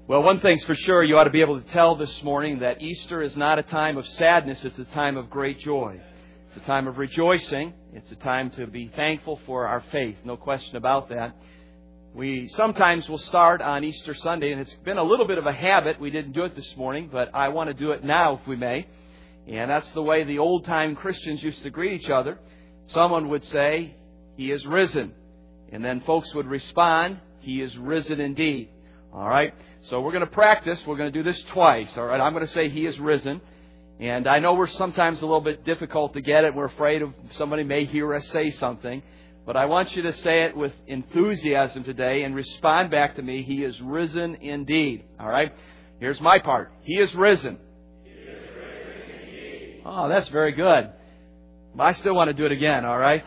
Well, one thing's for sure, you ought to be able to tell this morning that Easter is not a time of sadness, it's a time of great joy. It's a time of rejoicing. It's a time to be thankful for our faith. No question about that. We sometimes will start on Easter Sunday, and it's been a little bit of a habit. We didn't do it this morning, but I want to do it now if we may. And that's the way the old-time Christians used to greet each other. Someone would say, "He is risen." And then folks would respond, "He is risen indeed." All right? So we're going to practice. We're going to do this twice. All right? I'm going to say, "He is risen." And I know we're sometimes a little bit difficult to get it. We're afraid of somebody may hear us say something. But I want you to say it with enthusiasm today and respond back to me, "He is risen indeed." All right? Here's my part. He is risen. He is risen indeed. Oh, that's very good. But I still want to do it again, all right?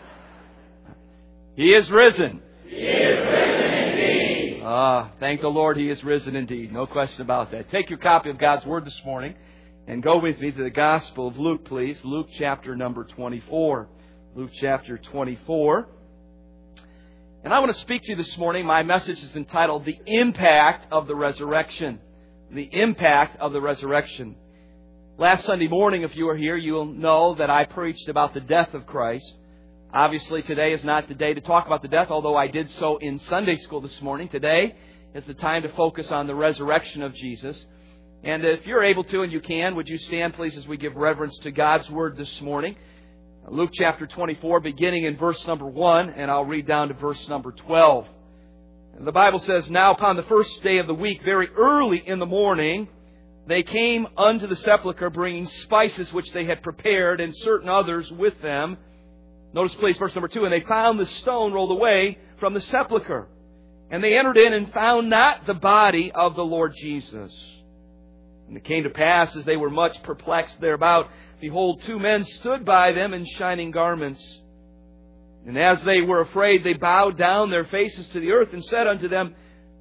He is risen. He is risen indeed. Thank the Lord, He is risen indeed. No question about that. Take your copy of God's Word this morning and go with me to the Gospel of Luke, please. Luke chapter number 24. Luke chapter 24. And I want to speak to you this morning. My message is entitled, "The Impact of the Resurrection." The impact of the resurrection. Last Sunday morning, if you were here, you'll know that I preached about the death of Christ. Obviously, today is not the day to talk about the death, although I did so in Sunday school this morning. Today is the time to focus on the resurrection of Jesus. And if you're able to and you can, would you stand, please, as we give reverence to God's Word this morning. Luke chapter 24, beginning in verse number 1, and I'll read down to verse number 12. And the Bible says, "Now upon the first day of the week, very early in the morning, they came unto the sepulchre, bringing spices which they had prepared, and certain others with them." Notice, please, verse number 2, "And they found the stone rolled away from the sepulchre. And they entered in and found not the body of the Lord Jesus. And it came to pass, as they were much perplexed thereabout, behold, two men stood by them in shining garments. And as they were afraid, they bowed down their faces to the earth and said unto them,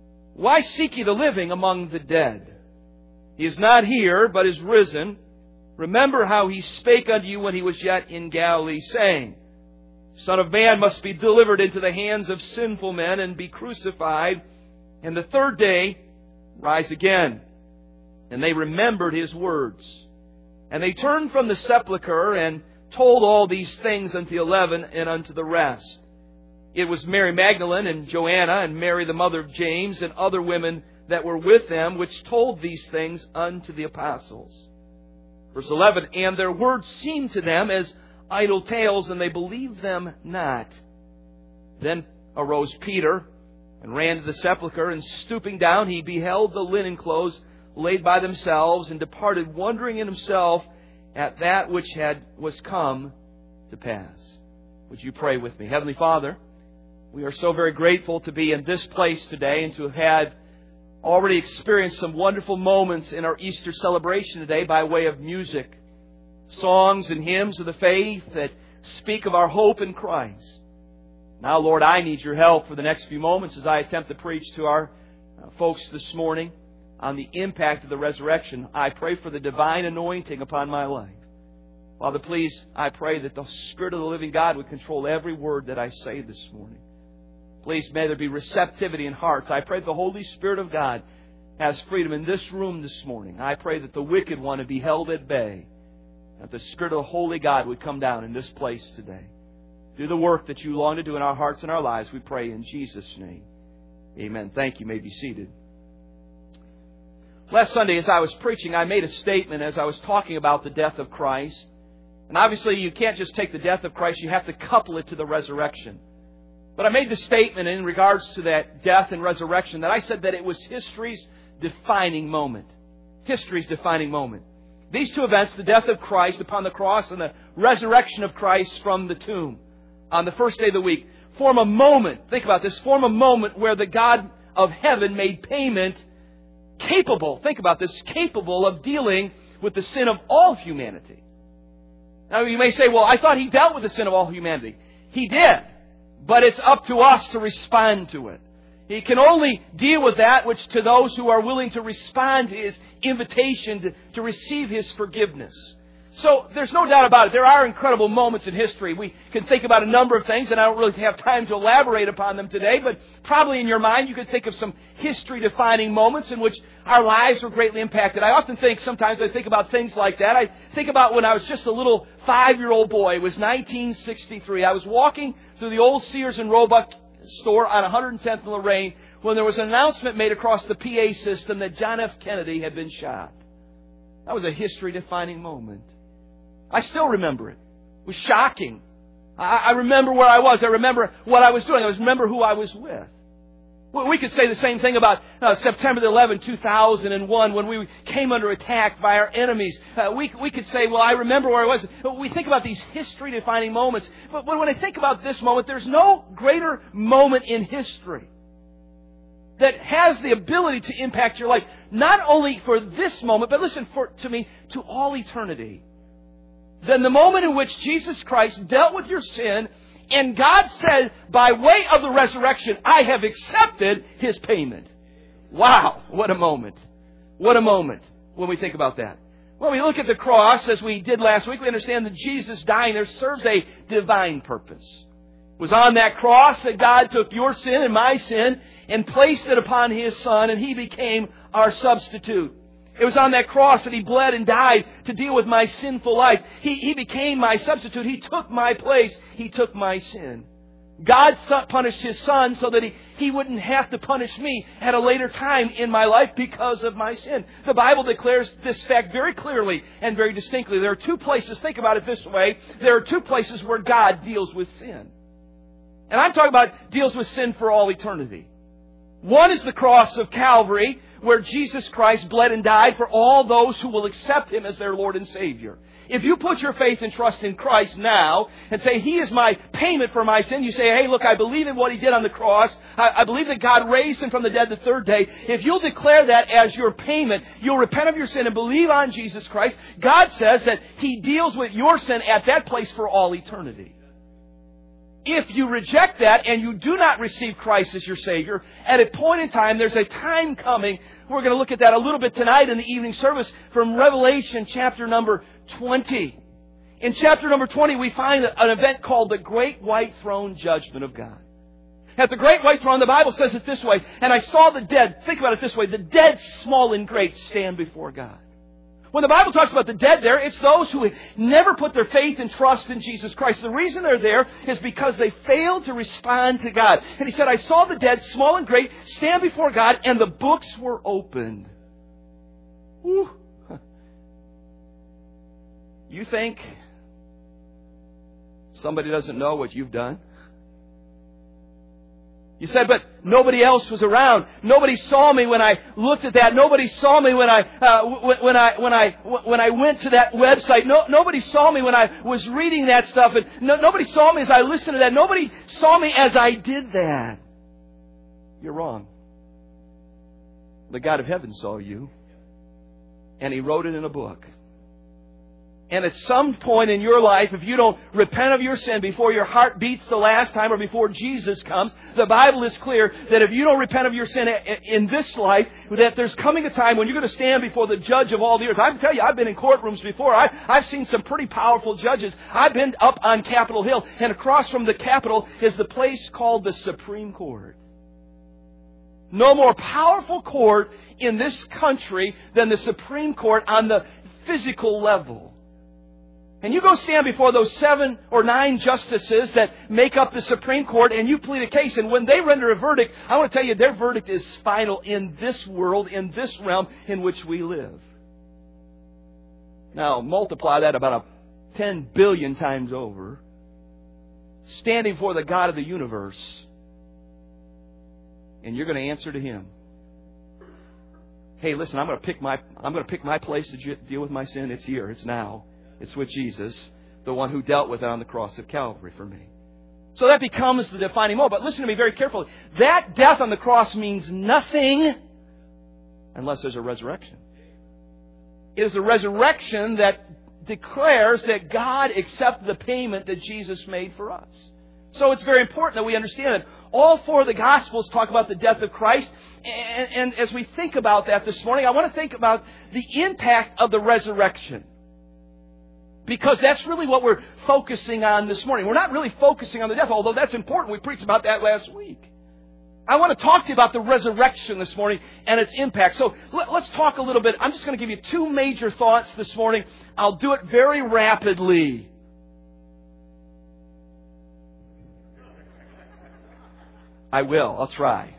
Why seek ye the living among the dead? He is not here, but is risen. Remember how He spake unto you when He was yet in Galilee, saying, Son of Man must be delivered into the hands of sinful men and be crucified, and the third day rise again. And they remembered His words. And they turned from the sepulchre and told all these things unto the 11 and unto the rest. It was Mary Magdalene and Joanna and Mary the mother of James and other women that were with them, which told these things unto the apostles." Verse 11, "And their words seemed to them as idle tales, and they believed them not. Then arose Peter and ran to the sepulchre, and stooping down, he beheld the linen clothes laid by themselves, and departed, wondering in himself at that which was come to pass." Would you pray with me? Heavenly Father, we are so very grateful to be in this place today and to have had already experienced some wonderful moments in our Easter celebration today by way of music, songs and hymns of the faith that speak of our hope in Christ. Now, Lord, I need Your help for the next few moments as I attempt to preach to our folks this morning on the impact of the resurrection. I pray for the divine anointing upon my life. Father, please, I pray that the Spirit of the living God would control every word that I say this morning. Please, may there be receptivity in hearts. I pray the Holy Spirit of God has freedom in this room this morning. I pray that the wicked one would be held at bay, that the Spirit of the Holy God would come down in this place today. Do the work that You long to do in our hearts and our lives, we pray in Jesus' name. Amen. Thank you. You may be seated. Last Sunday, as I was preaching, I made a statement as I was talking about the death of Christ. And obviously, you can't just take the death of Christ, you have to couple it to the resurrection. But I made the statement in regards to that death and resurrection that I said that it was history's defining moment. History's defining moment. These two events, the death of Christ upon the cross and the resurrection of Christ from the tomb on the first day of the week, form a moment, think about this, form a moment where the God of heaven made payment capable, think about this, capable of dealing with the sin of all humanity. Now you may say, well, I thought He dealt with the sin of all humanity. He did, but it's up to us to respond to it. He can only deal with that which to those who are willing to respond to His invitation to receive His forgiveness. So there's no doubt about it. There are incredible moments in history. We can think about a number of things, and I don't really have time to elaborate upon them today, but probably in your mind you could think of some history-defining moments in which our lives were greatly impacted. I often think, sometimes I think about things like that. I think about when I was just a little 5-year-old boy. It was 1963. I was walking through the old Sears and Roebuck store on 110th and Lorraine when there was an announcement made across the PA system that John F. Kennedy had been shot. That was a history-defining moment. I still remember it. It was shocking. I remember where I was. I remember what I was doing. I remember who I was with. We could say the same thing about September 11, 2001, when we came under attack by our enemies. We could say, well, I remember where I was. We think about these history-defining moments. But when I think about this moment, there's no greater moment in history that has the ability to impact your life, not only for this moment, but listen to me, to all eternity, than the moment in which Jesus Christ dealt with your sin, and God said, by way of the resurrection, I have accepted His payment. Wow, what a moment. What a moment when we think about that. When we look at the cross, as we did last week, we understand that Jesus dying there serves a divine purpose. It was on that cross that God took your sin and my sin and placed it upon His Son, and He became our substitute. It was on that cross that He bled and died to deal with my sinful life. He became my substitute. He took my place. He took my sin. God punished His Son so that He wouldn't have to punish me at a later time in my life because of my sin. The Bible declares this fact very clearly and very distinctly. There are two places, think about it this way, there are two places where God deals with sin. And I'm talking about deals with sin for all eternity. One is the cross of Calvary, where Jesus Christ bled and died for all those who will accept Him as their Lord and Savior. If you put your faith and trust in Christ now and say, He is my payment for my sin, you say, hey, look, I believe in what He did on the cross. I believe that God raised Him from the dead the third day. If you'll declare that as your payment, you'll repent of your sin and believe on Jesus Christ, God says that He deals with your sin at that place for all eternity. If you reject that and you do not receive Christ as your Savior, at a point in time, there's a time coming. We're going to look at that a little bit tonight in the evening service from Revelation chapter number 20. In chapter number 20, we find an event called the Great White Throne Judgment of God. At the Great White Throne, the Bible says it this way, and I saw the dead, think about it this way, the dead, small and great, stand before God. When the Bible talks about the dead there, it's those who never put their faith and trust in Jesus Christ. The reason they're there is because they failed to respond to God. And He said, I saw the dead, small and great, stand before God, and the books were opened. Whew. You think somebody doesn't know what you've done? You said, but nobody else was around. Nobody saw me when I looked at that. Nobody saw me when I went to that website. Nobody saw me when I was reading that stuff. And nobody saw me as I listened to that. Nobody saw me as I did that. You're wrong. The God of heaven saw you, and He wrote it in a book. And at some point in your life, if you don't repent of your sin before your heart beats the last time or before Jesus comes, the Bible is clear that if you don't repent of your sin in this life, that there's coming a time when you're going to stand before the judge of all the earth. I can tell you, I've been in courtrooms before. I've seen some pretty powerful judges. I've been up on Capitol Hill, and across from the Capitol is the place called the Supreme Court. No more powerful court in this country than the Supreme Court on the physical level. And you go stand before those 7 or 9 justices that make up the Supreme Court, and you plead a case. And when they render a verdict, I want to tell you, their verdict is final in this world, in this realm in which we live. Now, multiply that about 10 billion times over. Standing before the God of the universe. And you're going to answer to Him. Hey, listen, I'm going to pick my place to deal with my sin. It's here. It's now. It's with Jesus, the one who dealt with it on the cross of Calvary for me. So that becomes the defining moment. But listen to me very carefully. That death on the cross means nothing unless there's a resurrection. It is the resurrection that declares that God accepted the payment that Jesus made for us. So it's very important that we understand that all 4 of the Gospels talk about the death of Christ. And as we think about that this morning, I want to think about the impact of the resurrection. Because that's really what we're focusing on this morning. We're not really focusing on the death, although that's important. We preached about that last week. I want to talk to you about the resurrection this morning and its impact. So let's talk a little bit. I'm just going to give you two major thoughts this morning. I'll do it very rapidly. I will. I'll try.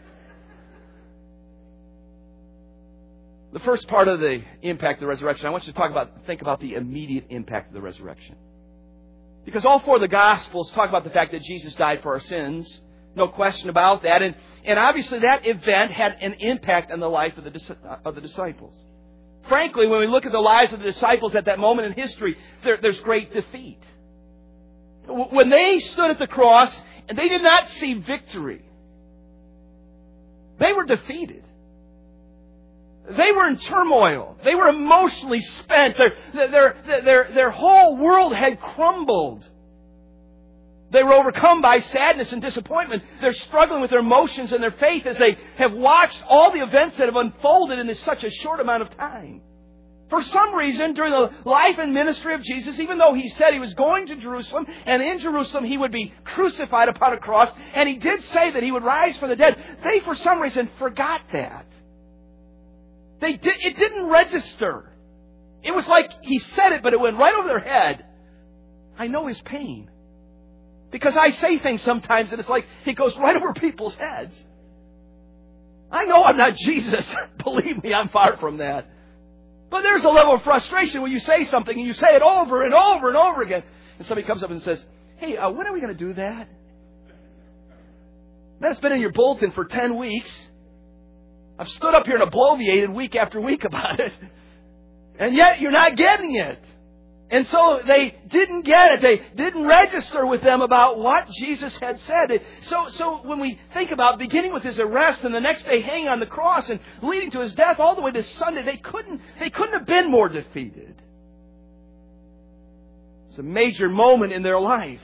The first part of the impact of the resurrection, I want you to think about the immediate impact of the resurrection. Because all four of the Gospels talk about the fact that Jesus died for our sins. No question about that. And obviously that event had an impact on the life of the disciples. Frankly, when we look at the lives of the disciples at that moment in history, there's great defeat. When they stood at the cross and they did not see victory, they were defeated. They were in turmoil. They were emotionally spent. Their whole world had crumbled. They were overcome by sadness and disappointment. They're struggling with their emotions and their faith as they have watched all the events that have unfolded in such a short amount of time. For some reason, during the life and ministry of Jesus, even though He said He was going to Jerusalem, and in Jerusalem He would be crucified upon a cross, and He did say that He would rise from the dead, they for some reason forgot that. It didn't register. It was like He said it, but it went right over their head. I know His pain. Because I say things sometimes and it's like it goes right over people's heads. I know I'm not Jesus. Believe me, I'm far from that. But there's a level of frustration when you say something and you say it over and over and over again. And somebody comes up and says, hey, when are we going to do that? That's been in your bulletin for 10 weeks. I've stood up here and bloviated week after week about it. And yet you're not getting it. And so they didn't get it. They didn't register with them about what Jesus had said. So when we think about beginning with His arrest and the next day hanging on the cross and leading to His death all the way to Sunday, they couldn't have been more defeated. It's a major moment in their life.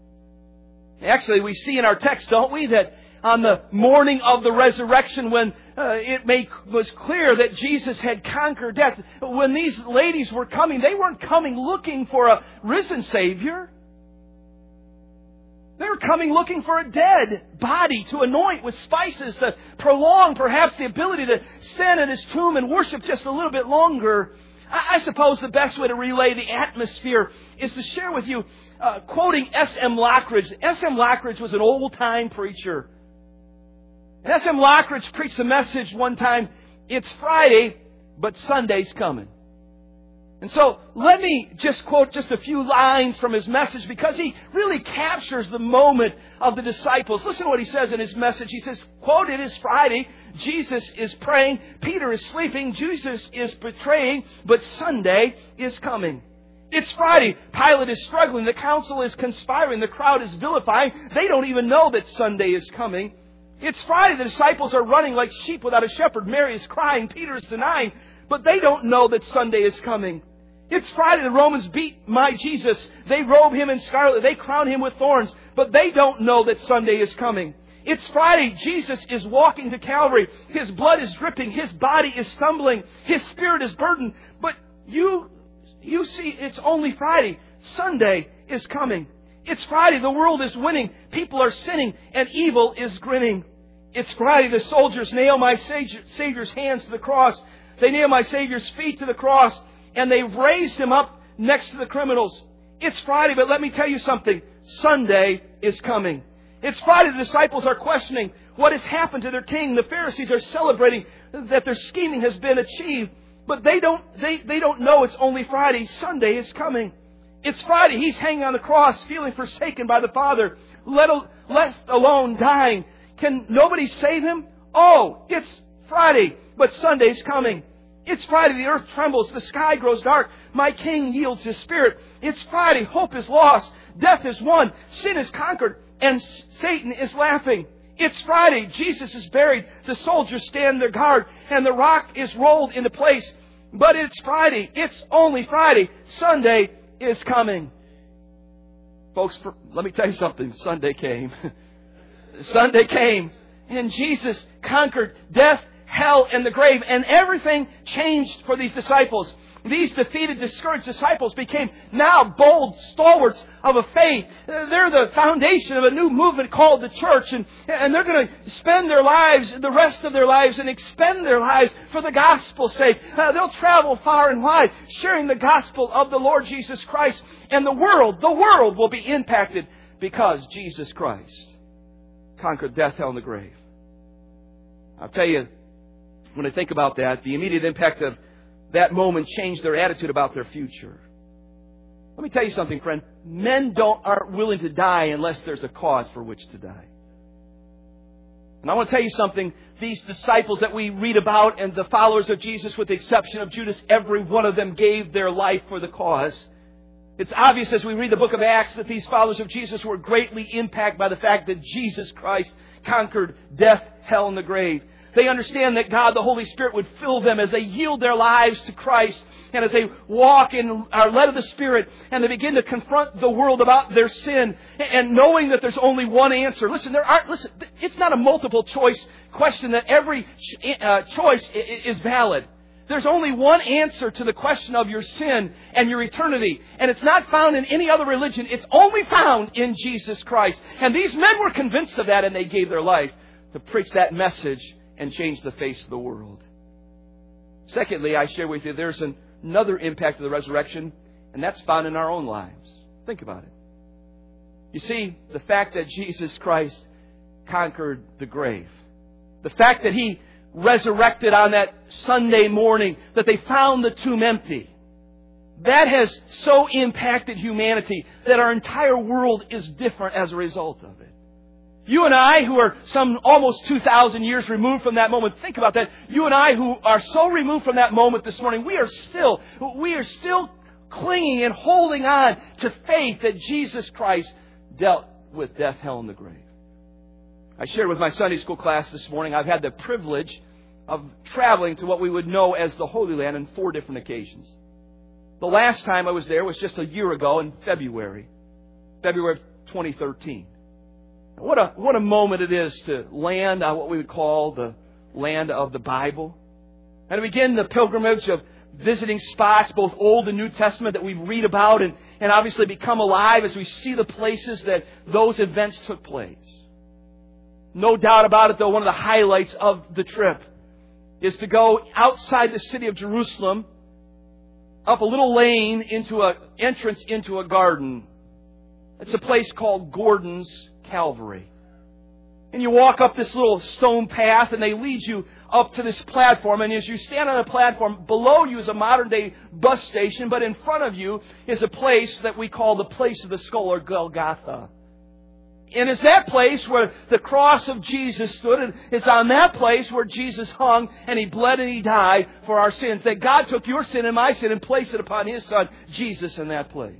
Actually, we see in our text, don't we, that on the morning of the resurrection when was clear that Jesus had conquered death. When these ladies were coming, they weren't coming looking for a risen Savior. They were coming looking for a dead body to anoint with spices to prolong perhaps the ability to stand at His tomb and worship just a little bit longer. I suppose the best way to relay the atmosphere is to share with you, quoting S.M. Lockridge. S.M. Lockridge was an old-time preacher. And S.M. Lockridge preached a message one time, it's Friday, but Sunday's coming. And so let me just quote just a few lines from his message because he really captures the moment of the disciples. Listen to what he says in his message. He says, quote, it is Friday, Jesus is praying, Peter is sleeping, Jesus is betraying, but Sunday is coming. It's Friday. Pilate is struggling. The council is conspiring. The crowd is vilifying. They don't even know that Sunday is coming. It's Friday. The disciples are running like sheep without a shepherd. Mary is crying. Peter is denying. But they don't know that Sunday is coming. It's Friday. The Romans beat my Jesus. They robe Him in scarlet. They crown Him with thorns. But they don't know that Sunday is coming. It's Friday. Jesus is walking to Calvary. His blood is dripping. His body is stumbling. His spirit is burdened. But you see, it's only Friday. Sunday is coming. It's Friday. The world is winning. People are sinning. And evil is grinning. It's Friday. The soldiers nail my Savior's hands to the cross. They nail my Savior's feet to the cross. And they've raised Him up next to the criminals. It's Friday, but let me tell you something. Sunday is coming. It's Friday. The disciples are questioning what has happened to their king. The Pharisees are celebrating that their scheming has been achieved. But they don't know it's only Friday. Sunday is coming. It's Friday. He's hanging on the cross, feeling forsaken by the Father, left alone, dying. Can nobody save Him? Oh, it's Friday, but Sunday's coming. It's Friday. The earth trembles. The sky grows dark. My King yields His spirit. It's Friday. Hope is lost. Death is won. Sin is conquered. And Satan is laughing. It's Friday. Jesus is buried. The soldiers stand their guard. And the rock is rolled into place. But it's Friday. It's only Friday. Sunday is coming. Folks, let me tell you something. Sunday came. Sunday came. And Jesus conquered death, hell, and the grave. And everything changed for these disciples. These defeated, discouraged disciples became now bold stalwarts of a faith. They're the foundation of a new movement called the church. And they're going to spend their lives, the rest of their lives, and expend their lives for the gospel's sake. They'll travel far and wide, sharing the gospel of the Lord Jesus Christ. And the world will be impacted because Jesus Christ conquered death, hell, and the grave. I'll tell you, when I think about that, the immediate impact of that moment changed their attitude about their future. Let me tell you something, friend. Men aren't willing to die unless there's a cause for which to die. And I want to tell you something. These disciples that we read about and the followers of Jesus, with the exception of Judas, every one of them gave their life for the cause. It's obvious as we read the book of Acts that these followers of Jesus were greatly impacted by the fact that Jesus Christ conquered death, hell, and the grave. They understand that God, the Holy Spirit, would fill them as they yield their lives to Christ and as they walk and are led of the Spirit and they begin to confront the world about their sin and knowing that there's only one answer. Listen, it's not a multiple choice question that every choice is valid. There's only one answer to the question of your sin and your eternity. And it's not found in any other religion. It's only found in Jesus Christ. And these men were convinced of that and they gave their life to preach that message and change the face of the world. Secondly, I share with you, there's another impact of the resurrection, and that's found in our own lives. Think about it. You see, the fact that Jesus Christ conquered the grave, the fact that He resurrected on that Sunday morning, that they found the tomb empty, that has so impacted humanity that our entire world is different as a result of it. You and I, who are some almost 2,000 years removed from that moment, think about that. You and I, who are so removed from that moment this morning, we are still clinging and holding on to faith that Jesus Christ dealt with death, hell, and the grave. I shared with my Sunday school class this morning, I've had the privilege of traveling to what we would know as the Holy Land on 4 different occasions. The last time I was there was just a year ago in February of 2013. What a moment it is to land on what we would call the land of the Bible. And to begin the pilgrimage of visiting spots, both Old and New Testament, that we read about and obviously become alive as we see the places that those events took place. No doubt about it, though, one of the highlights of the trip is to go outside the city of Jerusalem, up a little lane into an entrance into a garden. It's a place called Gordon's Calvary. And you walk up this little stone path and they lead you up to this platform. And as you stand on the platform, below you is a modern day bus station, but in front of you is a place that we call the place of the skull, or Golgotha. And it's that place where the cross of Jesus stood, and it's on that place where Jesus hung and He bled and He died for our sins. That God took your sin and my sin and placed it upon His Son, Jesus, in that place.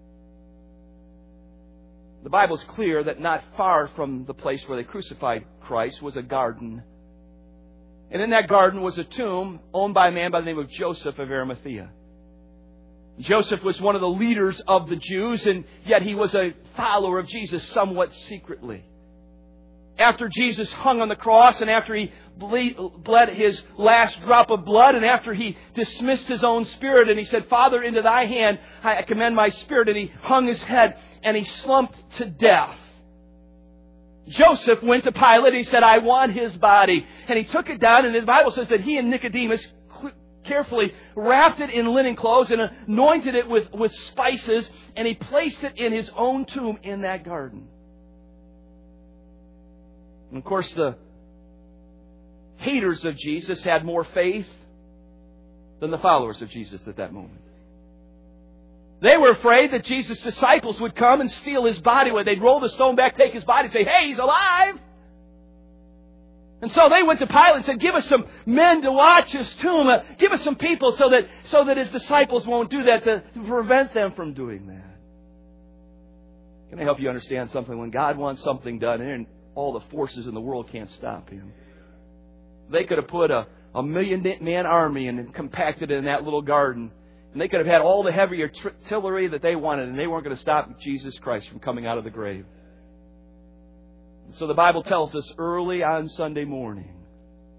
The Bible's clear that not far from the place where they crucified Christ was a garden. And in that garden was a tomb owned by a man by the name of Joseph of Arimathea. Joseph was one of the leaders of the Jews, and yet he was a follower of Jesus somewhat secretly. After Jesus hung on the cross and after He bled His last drop of blood and after He dismissed His own spirit and He said, Father, into Thy hand I commend my spirit, and He hung His head and He slumped to death. Joseph went to Pilate and he said, I want His body. And he took it down, and the Bible says that he and Nicodemus carefully wrapped it in linen clothes and anointed it with spices, and he placed it in his own tomb in that garden. And of course, the haters of Jesus had more faith than the followers of Jesus at that moment. They were afraid that Jesus' disciples would come and steal His body. They'd roll the stone back, take His body, and say, hey, He's alive! And so they went to Pilate and said, give us some men to watch His tomb. Give us some people so that His disciples won't do that, to prevent them from doing that. Can I help you understand something? When God wants something done, and all the forces in the world can't stop Him. They could have put a 1,000,000-man army and compacted it in that little garden. And they could have had all the heavy artillery that they wanted, and they weren't going to stop Jesus Christ from coming out of the grave. And so the Bible tells us early on Sunday morning,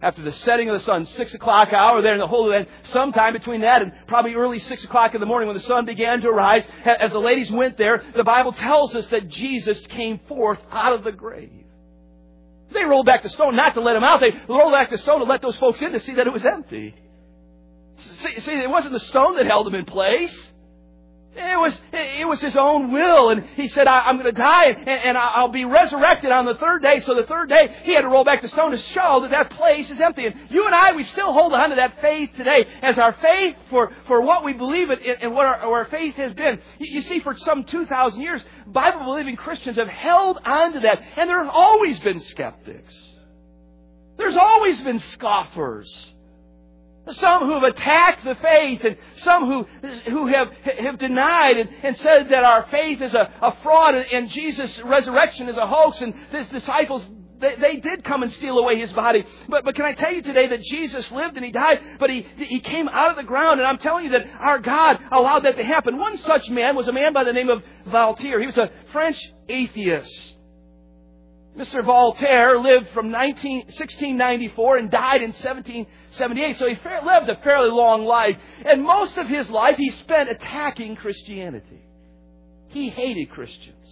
after the setting of the sun, 6 o'clock hour there in the Holy Land, sometime between that and probably early 6 o'clock in the morning when the sun began to rise, as the ladies went there, the Bible tells us that Jesus came forth out of the grave. They rolled back the stone not to let him out. They rolled back the stone to let those folks in to see that it was empty. See, it wasn't the stone that held him in place. It was his own will. And he said, I'm going to die and I'll be resurrected on the third day. So the third day, he had to roll back the stone to show that that place is empty. And you and I, we still hold on to that faith today as our faith for what we believe in and what our faith has been. You see, for some 2,000 years, Bible-believing Christians have held on to that. And there have always been skeptics. There's always been scoffers. Some who have attacked the faith and some who have denied and said that our faith is a fraud and Jesus' resurrection is a hoax and his disciples, they did come and steal away his body. But can I tell you today that Jesus lived and he died, but he came out of the ground, and I'm telling you that our God allowed that to happen. One such man was a man by the name of Voltaire. He was a French atheist. Mr. Voltaire lived from 1694 and died in 1778. So he lived a fairly long life. And most of his life he spent attacking Christianity. He hated Christians.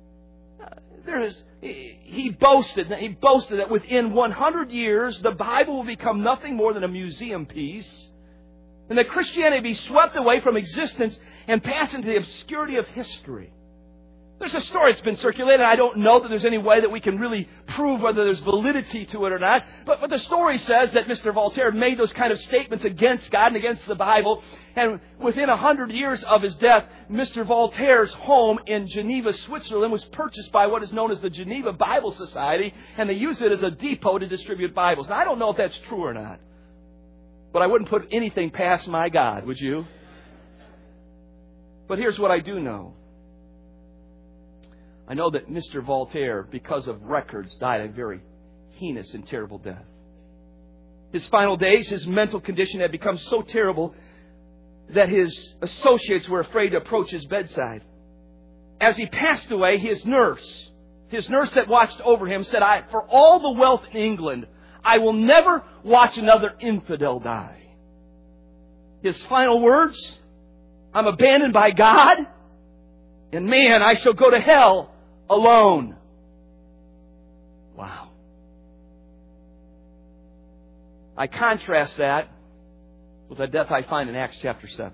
He boasted that within 100 years the Bible will become nothing more than a museum piece. And that Christianity be swept away from existence and pass into the obscurity of history. There's a story that's been circulated. I don't know that there's any way that we can really prove whether there's validity to it or not. But the story says that Mr. Voltaire made those kind of statements against God and against the Bible. And within 100 years of his death, Mr. Voltaire's home in Geneva, Switzerland was purchased by what is known as the Geneva Bible Society. And they use it as a depot to distribute Bibles. Now, I don't know if that's true or not. But I wouldn't put anything past my God, would you? But here's what I do know. I know that Mr. Voltaire, because of records, died a very heinous and terrible death. His final days, his mental condition had become so terrible that his associates were afraid to approach his bedside. As he passed away, his nurse that watched over him, said, for all the wealth in England, I will never watch another infidel die. His final words, I'm abandoned by God, and man, I shall go to hell alone. Wow. I contrast that with the death I find in Acts chapter 7.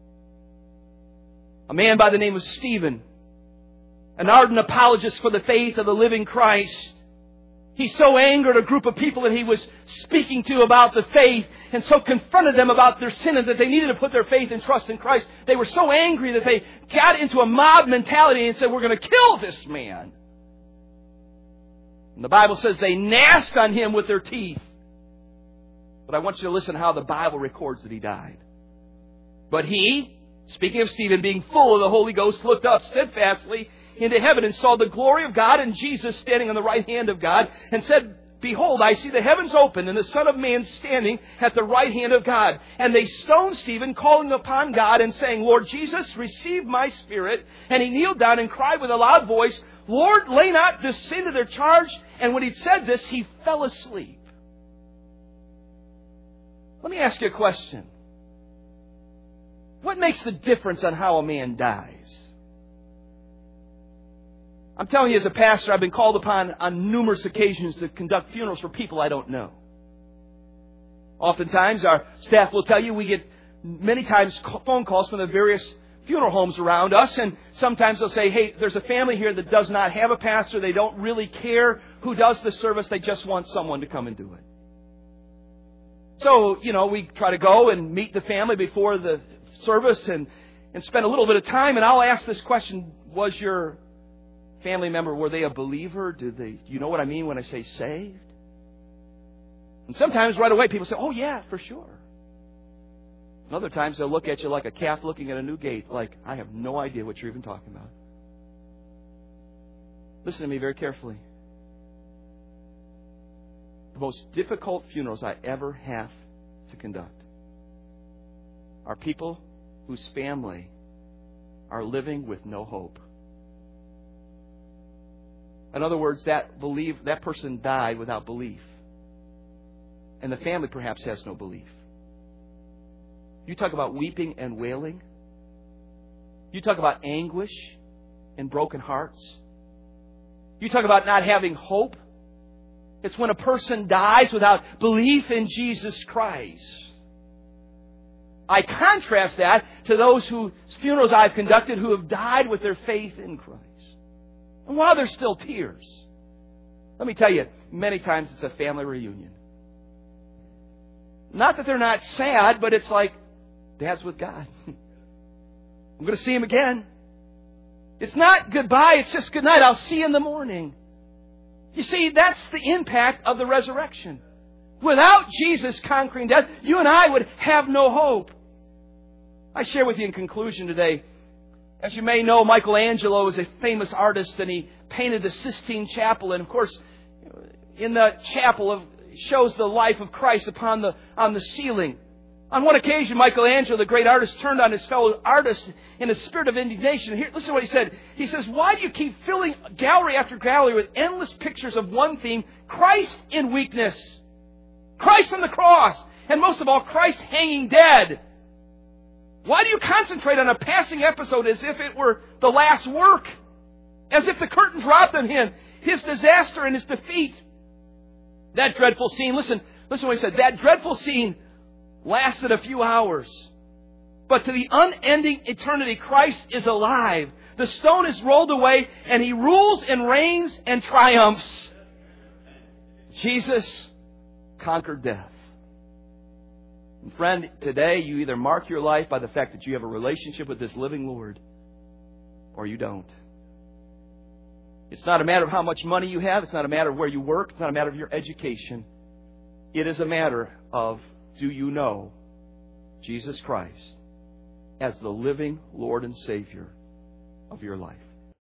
A man by the name of Stephen, an ardent apologist for the faith of the living Christ. He so angered a group of people that he was speaking to about the faith and so confronted them about their sin and that they needed to put their faith and trust in Christ. They were so angry that they got into a mob mentality and said, we're going to kill this man. And the Bible says they gnashed on him with their teeth. But I want you to listen to how the Bible records that he died. But he, speaking of Stephen, being full of the Holy Ghost, looked up steadfastly into heaven and saw the glory of God and Jesus standing on the right hand of God and said, behold, I see the heavens open and the Son of Man standing at the right hand of God. And they stoned Stephen, calling upon God and saying, Lord Jesus, receive my spirit. And he kneeled down and cried with a loud voice, Lord, lay not this sin to their charge. And when he'd said this, he fell asleep. Let me ask you a question. What makes the difference on how a man dies? I'm telling you, as a pastor, I've been called upon on numerous occasions to conduct funerals for people I don't know. Oftentimes, our staff will tell you we get many times phone calls from the various funeral homes around us, and sometimes they'll say, hey, there's a family here that does not have a pastor. They don't really care who does the service. They just want someone to come and do it. So, we try to go and meet the family before the service and spend a little bit of time, and I'll ask this question, was your family member, were they a believer? Do you know what I mean when I say saved? And sometimes right away people say, oh yeah, for sure. And other times they'll look at you like a calf looking at a new gate, like, I have no idea what you're even talking about. Listen to me very carefully. The most difficult funerals I ever have to conduct are people whose family are living with no hope. In other words, that person died without belief. and the family perhaps has no belief. You talk about weeping and wailing. You talk about anguish and broken hearts. You talk about not having hope. It's when a person dies without belief in Jesus Christ. I contrast that to those whose funerals I've conducted who have died with their faith in Christ. And while there's still tears, let me tell you, many times it's a family reunion. Not that they're not sad, but it's like, Dad's with God. I'm going to see him again. It's not goodbye, it's just good night. I'll see you in the morning. You see, that's the impact of the resurrection. Without Jesus conquering death, you and I would have no hope. I share with you in conclusion today, as you may know, Michelangelo is a famous artist, and he painted the Sistine Chapel. And of course, in the chapel shows the life of Christ on the ceiling. On one occasion, Michelangelo, the great artist, turned on his fellow artists in a spirit of indignation. Here, listen to what he said. He says, "Why do you keep filling gallery after gallery with endless pictures of one theme, Christ in weakness, Christ on the cross, and most of all, Christ hanging dead? Why do you concentrate on a passing episode as if it were the last work? As if the curtain dropped on him, his disaster and his defeat." That dreadful scene, listen to what he said. That dreadful scene lasted a few hours. But to the unending eternity, Christ is alive. The stone is rolled away, and He rules and reigns and triumphs. Jesus conquered death. And friend, today you either mark your life by the fact that you have a relationship with this living Lord, or you don't. It's not a matter of how much money you have. It's not a matter of where you work. It's not a matter of your education. It is a matter of, do you know Jesus Christ as the living Lord and Savior of your life?